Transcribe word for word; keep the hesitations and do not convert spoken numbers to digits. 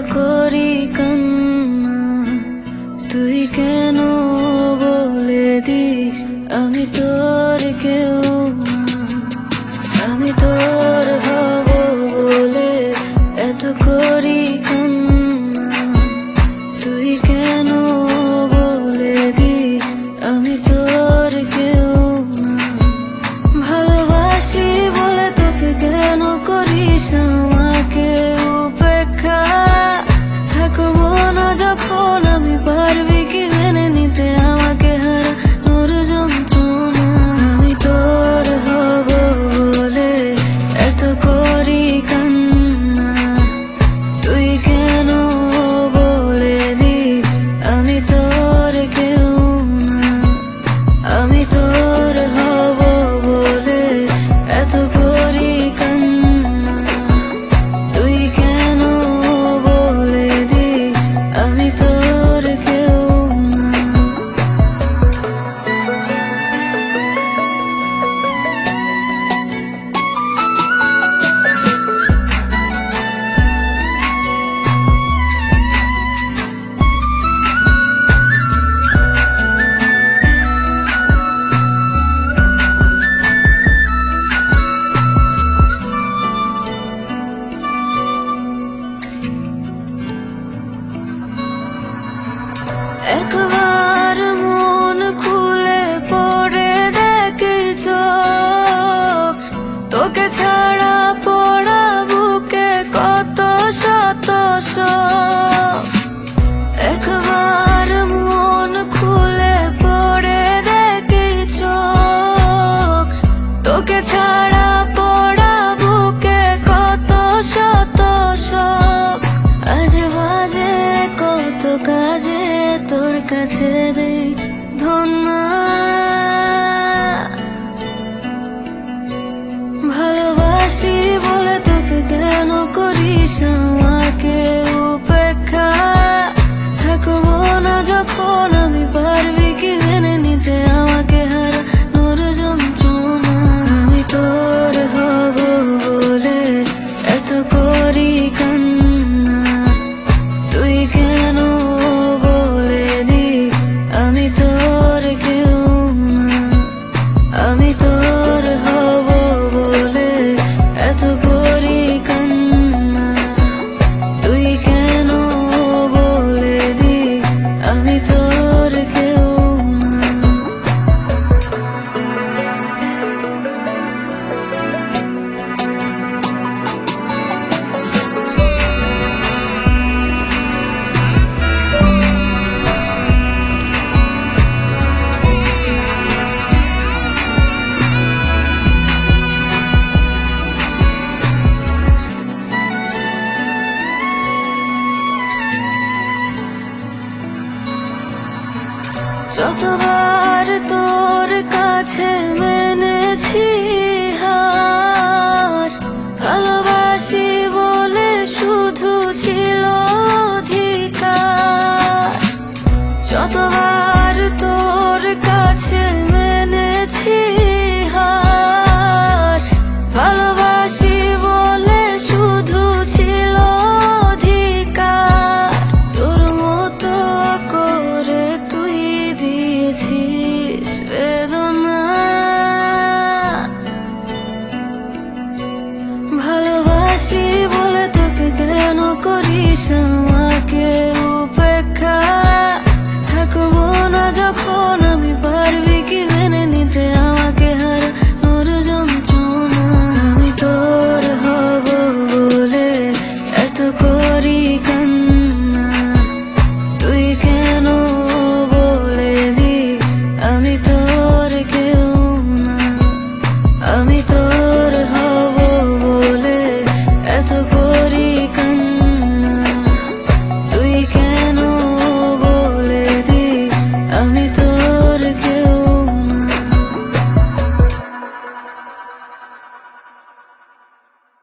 করি কান্না, তুই কেন বলে দিস আমি তোর কেউ না। আমি তোর হব বলে এত করি কান্না, তুই কেন বলে দিস আমি তোর কেউ না। ভালোবাসি বলে তোকে কেন করিস আমাকে উপেক্ষা, থাকবো না যখন আমি পারবি কি মেনে নিতে আমাকে হারানোর যন্ত্রণা। আমি তোর হব বলে এত করি কান্না, তুই কেন বলে দিস আমি তোর কেউ না। আমি তোর হব বলে এত করি কান্না, তুই কেন বলে দিস আমি তোর কেউ না। একবার মন খুলে পড়ে দেখি চোখ, তোকে ছাড়া পড়া বুকে কত শত শোক। একবার মন খুলে পড়ে দেখি চোখ, তোকে ছাড়া পড়া বুকে কত শত শোক। আজে বাজে কত কাজে তোর কাছে দেই ধন্য, ভালোবাসি বলে তোকে কেন করিস আমাকে উপেক্ষা, থাকবো না যখন আমি পারবি কি মেনে নিতে আমাকে হারানোর যন্ত্রণা। আমি তোর হব বলে এত করি কান্না, তুই কেন বলে দিস আমি তোর কেউ না। আমি তোর হব বলে এত করি কান্না, তুই কেন বলে দিস আমি তোর কেউ না। যতবার তোর কাছে